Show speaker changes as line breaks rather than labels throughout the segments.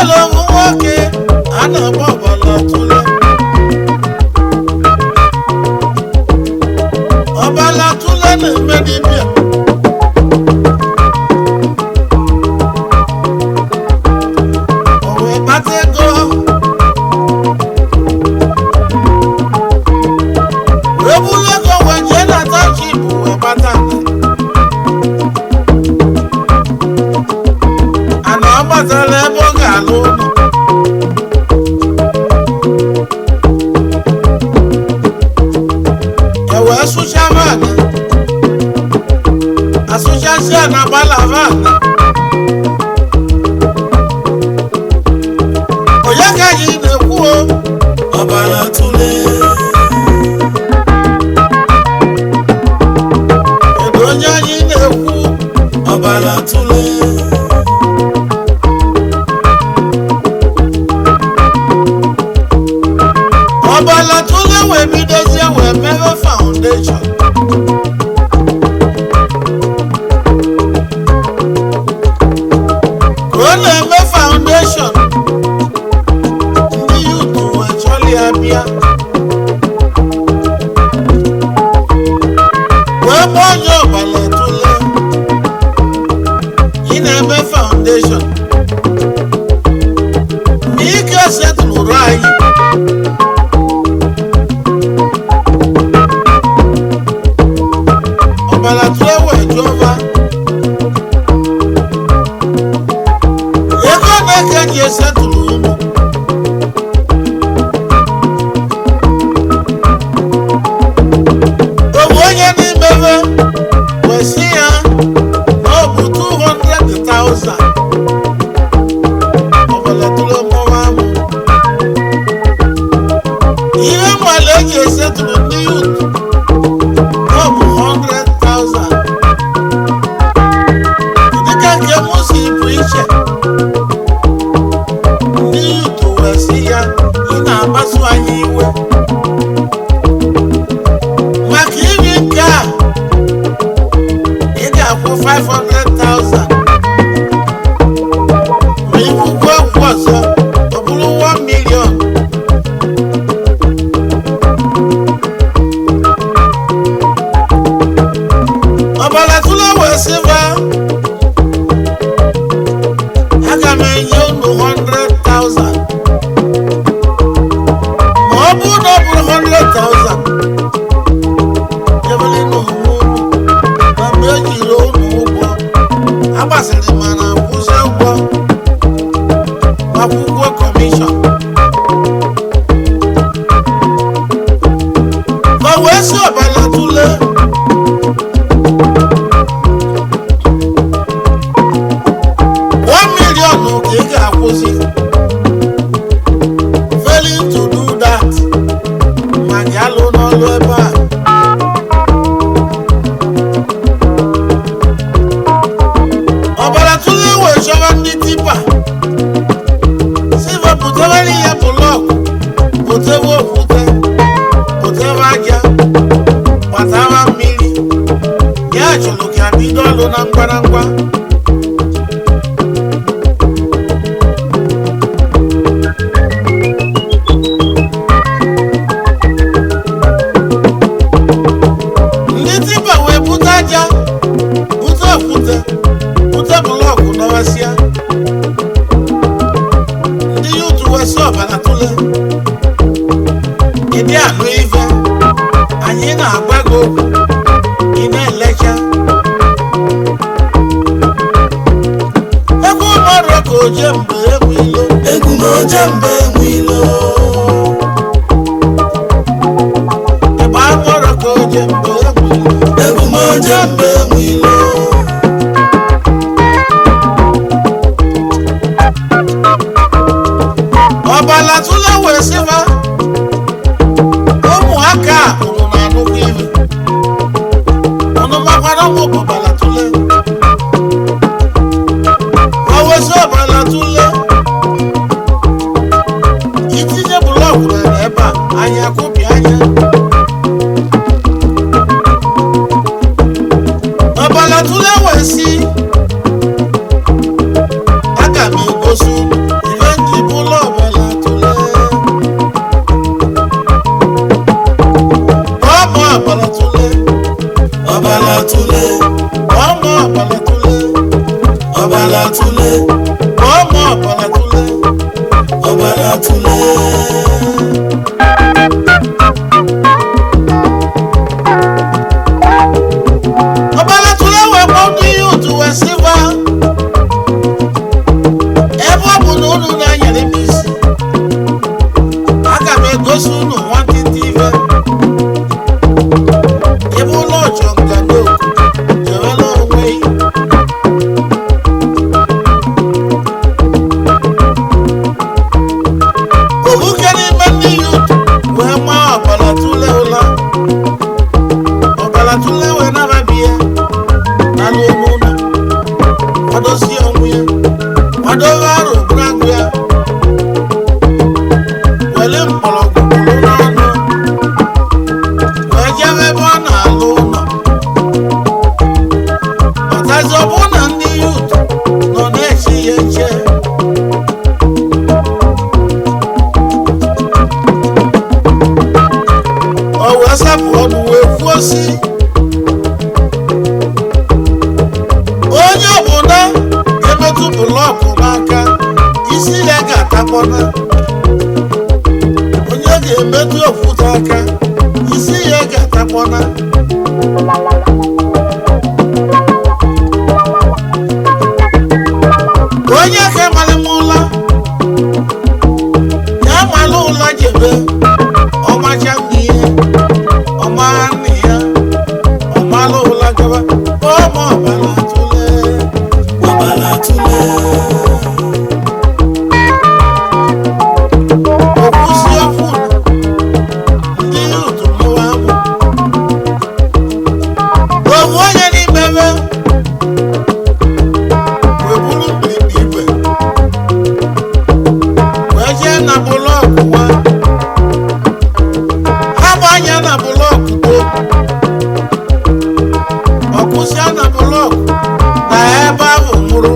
nwere ụmụ nwoke a na-agba ọbara tụle ọbara tụle na-eme dibịa o wee kpata ego wee buru ego wee jee na township wee kpata ana ọ gbatara ebe ọ ga-alụ ụlọ ewee sụcha vaana asụchasia na gbala vaana onye ka anyị na-ekwu ọbara tụle kedu onye anyị na-ekwu ọbara tụle ọbara tụle wee bidozie wee mere foundation ka ọ na-eme foundation ndị yutu wee chọlịa bịa wee gba onye ọbara tụle ị na-eme foundation ma ike setụlụrụ anyị ọbara tụle wee jụọva ego na-eke ji esetụlụ ụmụ obu onye n'imebe wee sị ya na ọ bụ 200,000 ọbara tụle mụwa amụ ihe mmadụ eji esetụlụ ndị yut ọ bụ 100,000 dịka nke m si bụ iche ndị yutu wee sị ya ị na-akpasu anyị iwe maka iri nke a ị ga-akwụ 500,000 ma ikwukwu okwu ọzọ ọ bụrụ 1 million ọbara tụle wee sịva aga m enye unu 100,000 ma ọ bụrụ na ọ bụrụ 100,000 ebele n'ụmụ unu na mgbe ejiri unu ụgwọ agbasịrị mana kwụsị ụgwọ akwụkwọ kọmishọn ka o wee sị ọbara tụle 1 million ka ị ga-akwụsị failing to do that ma gị alụ n'ọlụ ebe a ọbara tụle wee chọrọ ndị tipa silva pụtara ihe bụlọkụ pụtewe okwute pụtewe aja gbatawa mmiri ya chọrọ ka bido ọlụ na ngwarangwa ndị tipa wee bute aja bute okwute bute bụlọkụ n'ọwasịa ndị yutu wee sị ọbara tụle ịdị anụ ife anyị na-agba gị okwu ị na-elecha egwu mmadụ ka oje mgbe enwe ilo egwu ma oje mgbe enwe ilo ịgba mmadụ ka oje mgbe enwe ilo egwu ma oje mgbe enwe ilo ọbara tụle wee sịva ụmụaka unu na-anụkwa ife unu makwara ụmụ ọbara tụle o wezi ọbara tụle itinye bụlọkụ ebe a anya kụpị anya ọbara tụle wee sị aga m egosi ife ga-atakpọna onye ga-emetụ ofufe aka isi ya ga-atakpọna onye ka mara m ụla ya mara ụla jebe ọmacha nne ihe ọmara nne ya ọmara ụla gaba ọma ọbara tụle okwusi ọfụ ndị otu mụwa amụ ofu onye n'imebe wee buru mgbirigba igwe wee jee na bụlọọkụ nwa ha bụ anya na bụlọọkụ too ọkwụsịa na bụlọọkụ na ebe ahụ nwụrụ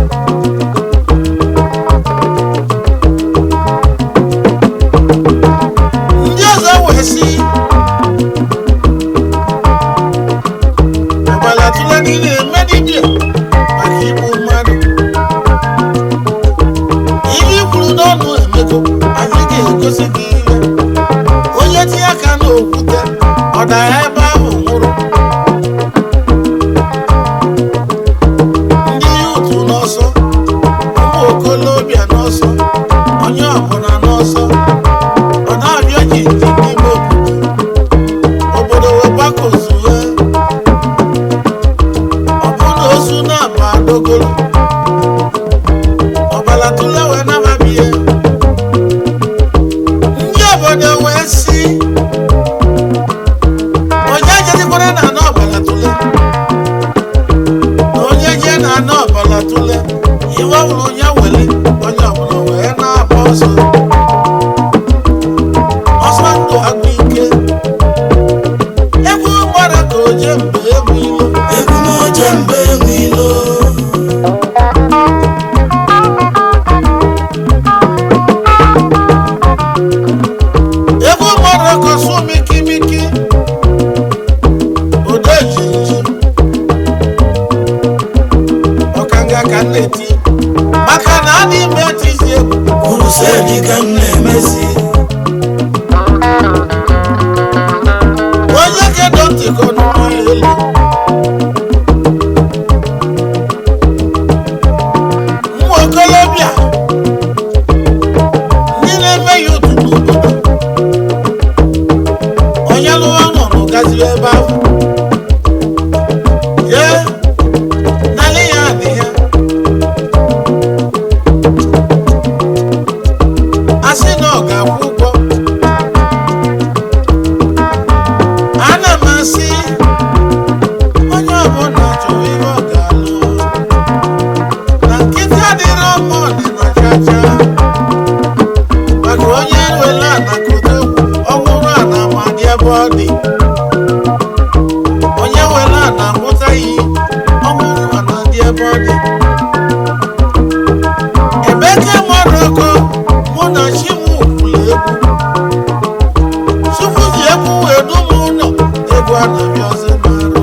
ndị ọzọ wee si ọbara tụle niile eme dibịa maka igbu mmadụ ihe ikwuru n'ọnụ emego anyị ga-egosi gị ihe onye tinye aka n'okwute ọ dara ebe ahụ nwụrụ ndị yutu n'ọsọ ụmụ okolobịa n'ọsọ onye ọbụla n'ọsọ ọ na-abịa ji ndị n'ime obodo wee gbakozuwe ọ bụ na ozu na-aba dogolo ọbara tụle wee nababie ndị obodo wee si onye jezikwara na ana ọbara tụle na onye je na ana ọbara tụle iwe ọbụla onye were onye ọbụla wee na-agba ọsọ ọsọ ndụ agụ ike egwu gbara ka oje mgbe egwu ilo egwu ma oje mgbe egwu ilo egwu gbara ka ọsọ mikimiki odejiji ọkanga ka m na-eti maka na a n'ime etizi egwu kwuru sedi ka m na-emezi onye kedo ntịkọ n'ụlọ elu ụmụ okolobịa ndị na-eme ya otu n'obodo onye lụwa nọrọ gaziri ebe ahụ ye nalị ya adị ya asị na ọ ga-akwụ ụgwọ ana m asị onye ọbụla chọrọ ihe ọ ga-alụ na nkịtị adịrọ mma ọdịna chacha maka onye were ana kodo ọhụrụ ana ma dị ebe ọ dị onye were ana amụtaghị ọhụrụ ana dị ebe ọ dị ebeke maroko mụ na chimu kwuru egwu chukwu ji egwu wee dum ụlọ egwu anabịazi marụ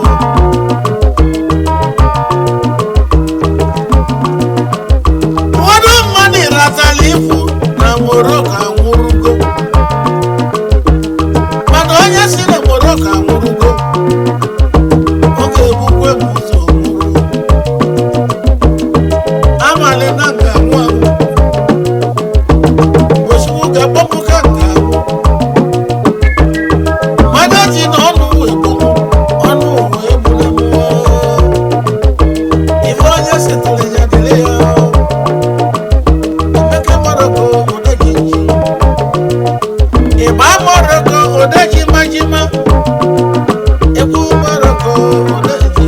ụfọdụ mmadụ ratala ifu na moroko anwụrụgo mana onye si na moroko anwụrụgo ọ ga-egbukwe m ụzọ nwụrụ amali na nga anwụ anwụ ozugbo ga-akpọpụ ka nga anwụ mmadụ ji na ọnụ egburu ọnụ uwe egburu mmụọ ife onye setụrụ ya dịrị ya emeke maroko odejiji ịgba maroko odeji majima egwu maroko odejiji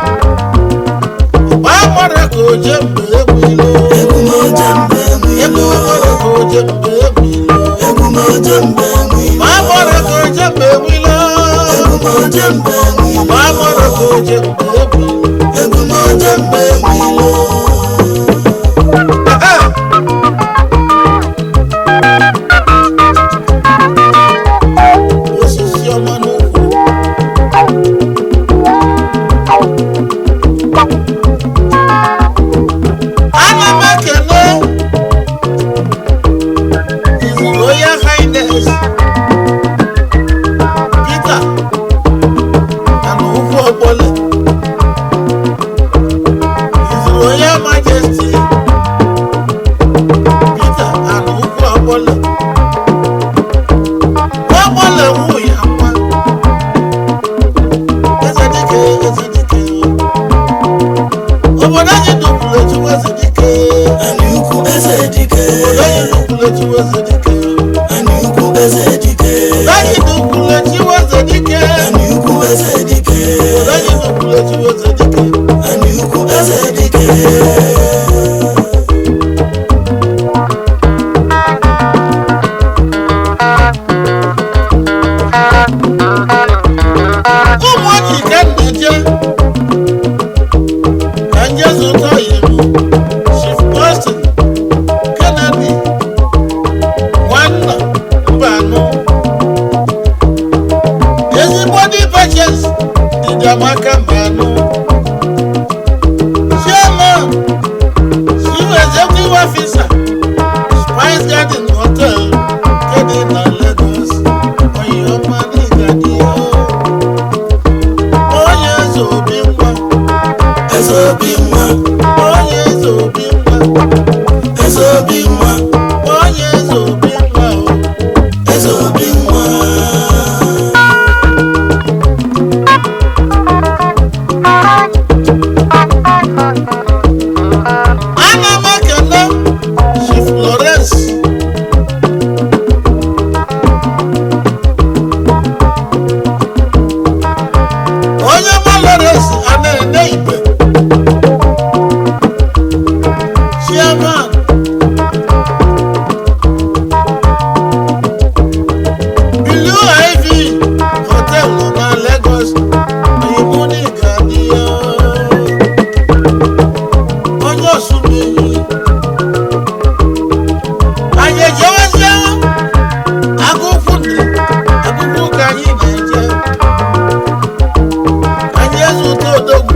ịgba maroko oje mgbe egwu ilo egwu maroko oje mgbe egwu ilo ma maroko oje mgbe egwu ilo ma maroko oje mgbe egwu ilo osisi ọma n'ukwu ana m ekele obodo anyị n'ukwulechi weze dike
Ani ukwu eze dike.
obodo anyị n'ukwulechi weze dike
Ani ukwu eze dike.
obodo anyị n'ukwulechi weze dike
Ani ukwu eze dike.
ụmụ oji ka nna je ka nje zụta iwu Chief Austin Kennedy nwanna Mbanụ ezigbo dị Patience Dịdịamaka Mbanụ Chairman Chief Executive Officer Spice Garden Hotel nke dị na Lagos Oyoma n'Igadiyo onye eze obi nwa
Eze obi nwa.
onye eze obi nwa
Eze obi nwa.
onye eze obi nwa o
Eze obi nwa.
ana m ekele Chief Florence onye ma Lawrence a na-ene igbe Chairman Blue Ivy Hotel na Lagos Oyimo n'Igadiyo onye Osumenyi anyị ejewezie agụkwụ ka anyị na-eje anyị ezute odogwu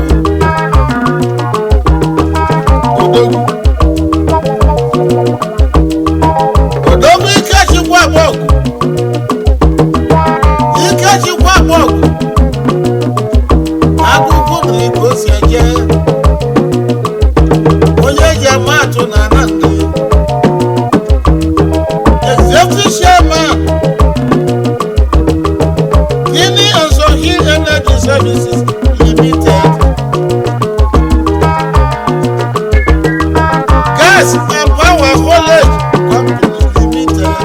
Ikechukwu Agbọgụ agụkwụ nri ka o si eje onye ji amatụ na Anambra Executive Chairman Guinea and Sohil Energy Services Limited Gas and Power Haulage Company Limited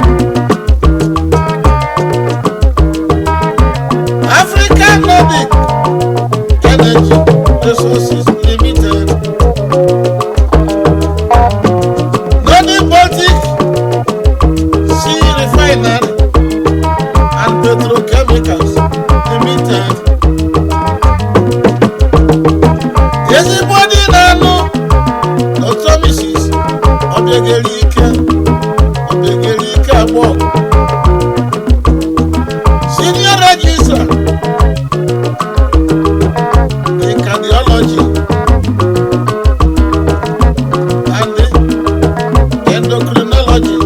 African Nordic Energy Resources Limited Nordic Baltic Sea Refinery and Petrochemicals Limited ezigbo dị na-anụ Dr. Mrs. Obiagelike Agbọgụ Senior Registrar in Cardiology and Endocrinology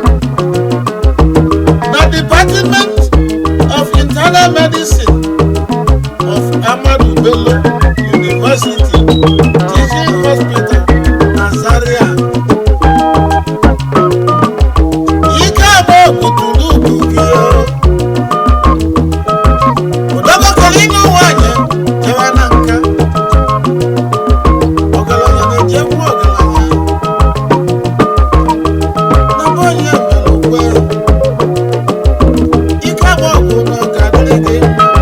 na Department of Internal Medicine of Ahmadu Bello University Teaching Hospital na Zaria Ike Agbọgụ tụrụ ugwu gị odogokọrọ inye nwanyị jewa na nka ọgaranya na-ejekwu ọgaranya na be onye mere okwe Ike Agbọgụ na ọka dịrị gị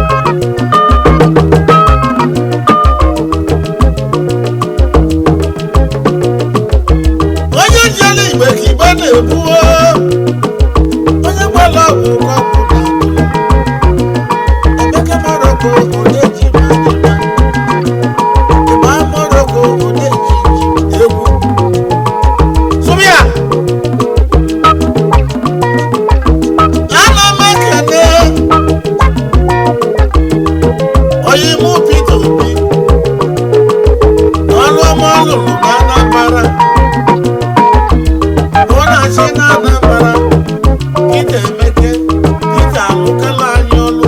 onye jere igbe ka igbe na-ebuo onye gbara ọgwụ ka ọgwụ na-atụ Emeka Moroko Odeji Majima Ịma Moroko Odeji egwu Sụbịa ana m ekele Oyimo Peter Obi ọrụ ọma ọ lụrụ na Anambra ọ na-achị na Anambra Peter Emeke Peter alụkala anyị ọlụ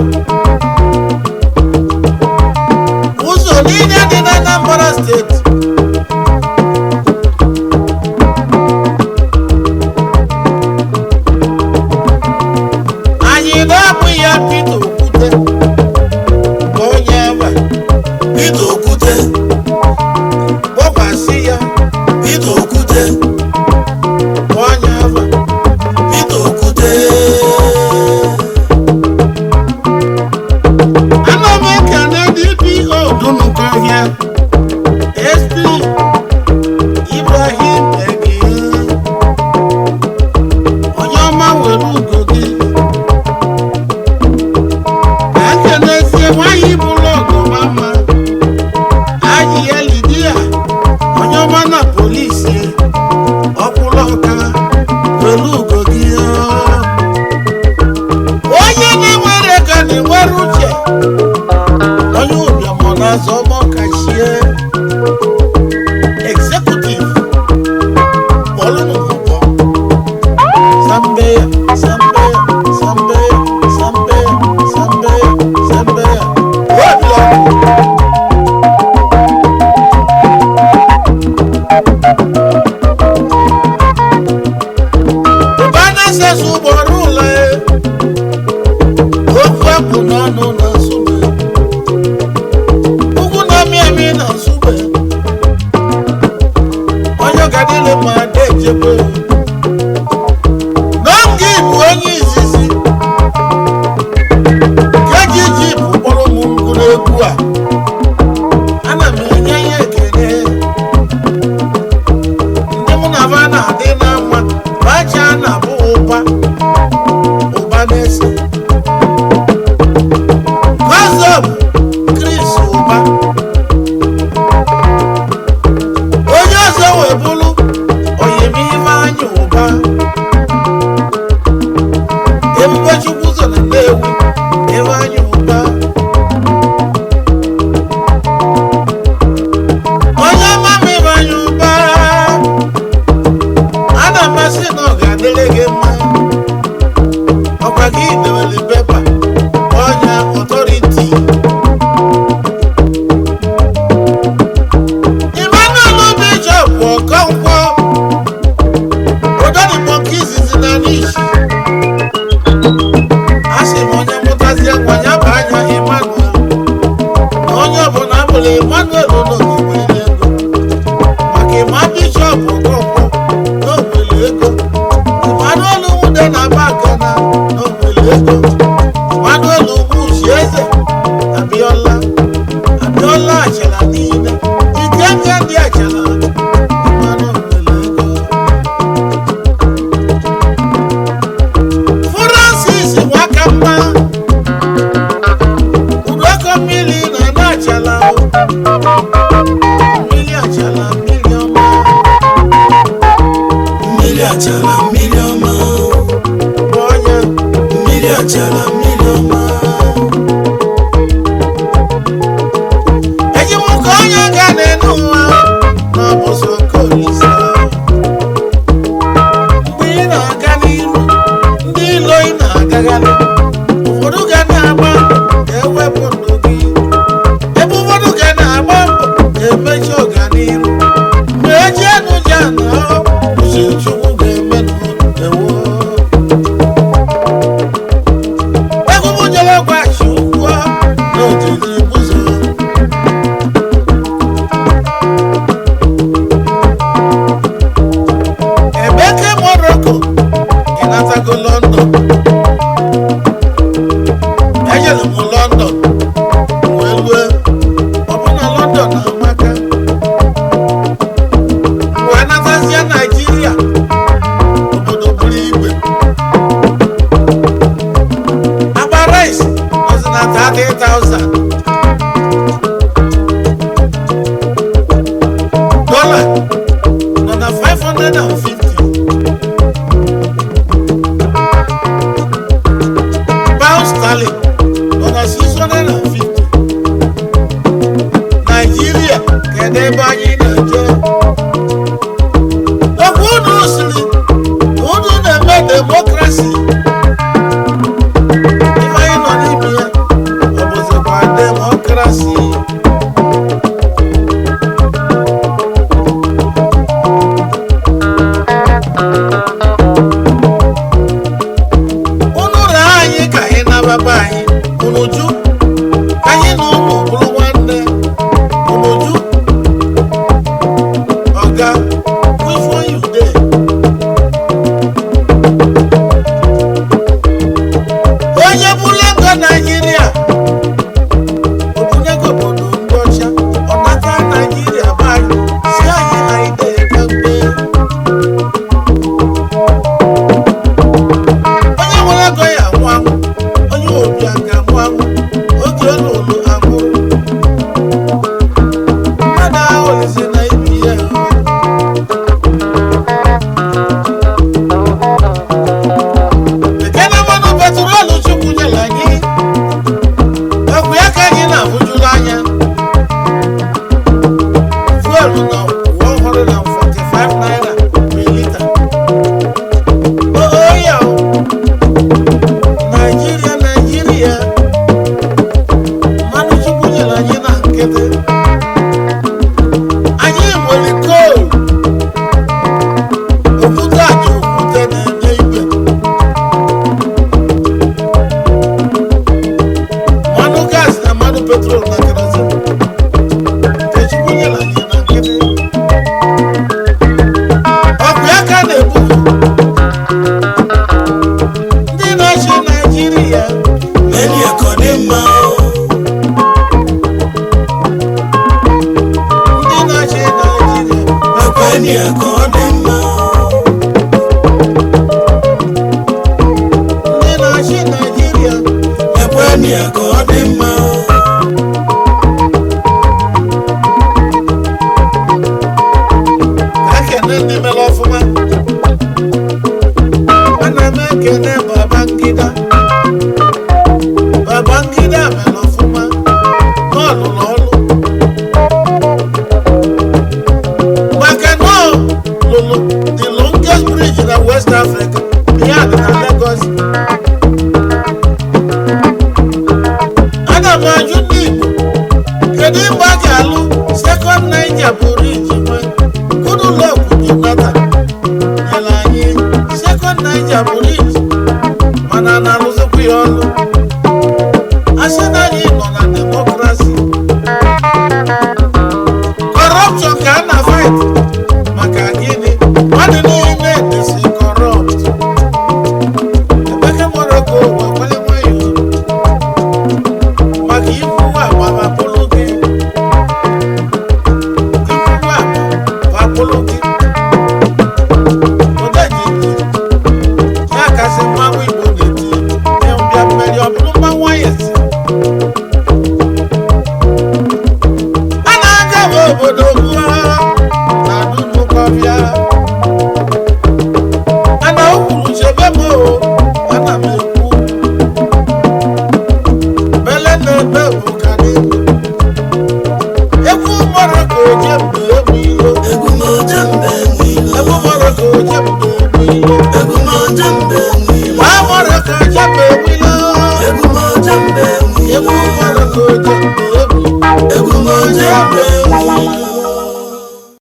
ụzọ niile dị na Anambra steeti anyị na-abụ ya Peter Okwute bụ onye ebe
Peter Okwute.
kpọkwasị ya
Peter Okwute.
ọ Sambeya, Sambeya, Sambeya, Sambeya, Sambeya, Sambeya. What love? The banner says Uborule. Ofu epu n'ọnụ na nsube. Ugwu na-amị amị na nsube. Onye gadile ma ada echebe. N'oge bụ onye izizi. Keji ji bụ kpọrọ m ngwụrụ egwu a. Ana m enye ya ekele. Ndị mụ na va na-adị na mma. Bacha na-abụ ụba. Ụba na-ese. Gọzọb Chris ụba. Onye ọzọ wee bụrụ Oyemife anya ụba. Ebube Chukwu so na Nnewi ebe anya ụba. Onye ọma m ebe anya ụba. Ana m asị na ọ ga-adịrị gị mma. Ọkwa gị dewere pepa onye ọtọriti. Emmanuel Bishop Okonkwo Ododigbo nke izizi na Nishi. Asị m onye mụtazie nwanya bụ anya Emmanuel. Na onye ọbụla abụla Emmanuel n'ogwere ego. Maka Emma Bishop Okonkwo n'ogwere ego. Emmanuel Nwude na Bagana n'ogwere ego. Emmanuel Ugwuchi Eze Abiola. Abiola Achala niile. Ikenga ndị Achala. Emmanuel nwere ego. Francis Nwakamma. Udoko mmiri na Achala. Mmiri Achala mmiri ọma.
mmiri achala mmiri ọma
Bụ onye
mmiri achala mmiri ọma
eji m ka onye ga n'elu ụwa na ọ bụ so Olise. Mgbe ị na-aga n'iru, ndị ilo ị na-agagharị, ụfọdụ ga na-agba ga-ewepụ ndụ gị. Ebe ụfọdụ ga na-agba mbọ ga-emechi ọganiru. Mgbe eji enu ji anọ, uche Chukwu ga-eme ewo. Egwu m jere West Africa ihe dị na Lagos. Ana m ajụ ndị Igbo kedu mgbe a ga-alụ Second Niger Bridge nwe Goodluck Jonathan nyere anyị Second Niger Bridge mana na-alụzikwa ya ọlụ asị na anyị nọ na demokrasi. Corruption ka a na fight maka gịnị mmadụ niile dịsị corrupt. Emeka Morocco wekwale nwayọ maka ikwuwa agbapụlụ gị odejiji ya kasị mmanwụ Igbo na-eti mbịa mmeri ọ bụrụ mmanwụ anyasị. A na-aga m obodo gbuo na Anụnụkọbịa ana okwuru chebe m ana m ekwu bele na ebe bụ